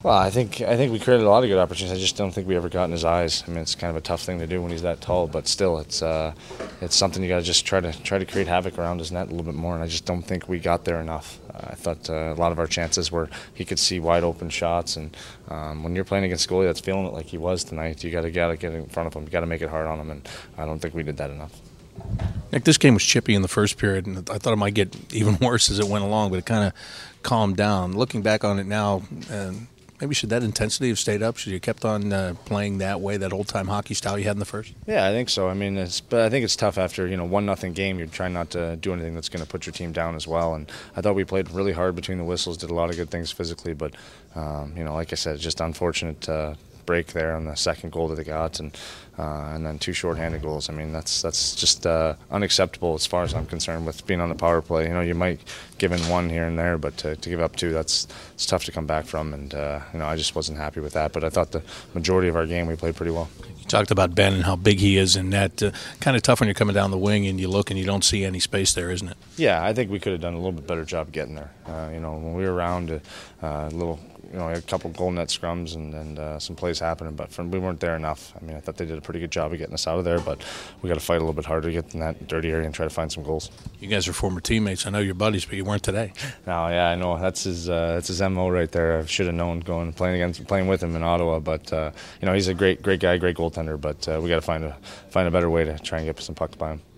Well, I think we created a lot of good opportunities. I just don't think we ever got in his eyes. I mean, it's kind of a tough thing to do when he's that tall, but still, it's something you got to just try to create havoc around his net a little bit more. And I just don't think we got there enough. I thought a lot of our chances were he could see wide open shots, and when you're playing against a goalie that's feeling it like he was tonight, you got to get in front of him. You got to make it hard on him, and I don't think we did that enough. Nick, this game was chippy in the first period, and I thought it might get even worse as it went along, but it kind of calmed down. Looking back on it now, maybe should that intensity have stayed up? Should you have kept on playing that way, that old-time hockey style you had in the first? Yeah, I think so. I mean, but I think it's tough after 1-0 game. You're trying not to do anything that's going to put your team down as well. And I thought we played really hard between the whistles, did a lot of good things physically, but like I said, just unfortunate break there on the second goal that they got, and then two shorthanded goals. I mean, that's just unacceptable as far as I'm concerned with being on the power play. You might give in one here and there, but to give up two, it's tough to come back from, and I just wasn't happy with that. But I thought the majority of our game we played pretty well. You talked about Ben and how big he is in net. Kind of tough when you're coming down the wing and you look and you don't see any space there, isn't it? Yeah, I think we could have done a little bit better job getting there. When we were around a little. A couple goal net scrums and some plays happening, but we weren't there enough. I mean, I thought they did a pretty good job of getting us out of there, but we got to fight a little bit harder to get in that dirty area and try to find some goals. You guys are former teammates. I know you're buddies, but you weren't today. No, yeah, I know. That's his MO right there. I should have known playing with him in Ottawa, but he's a great guy, great goaltender. But we got to find a better way to try and get some pucks by him.